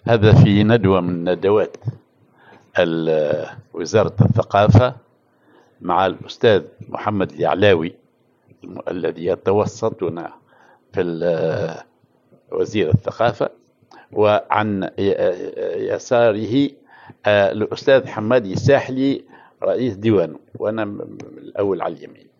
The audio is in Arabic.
هذا في ندوة من ندوات وزارة الثقافة مع الأستاذ محمد اليعلاوي الذي يتوسطنا في وزير الثقافة، وعن يساره الأستاذ حمادي ساحلي رئيس ديوانه، وأنا الأول على اليمين.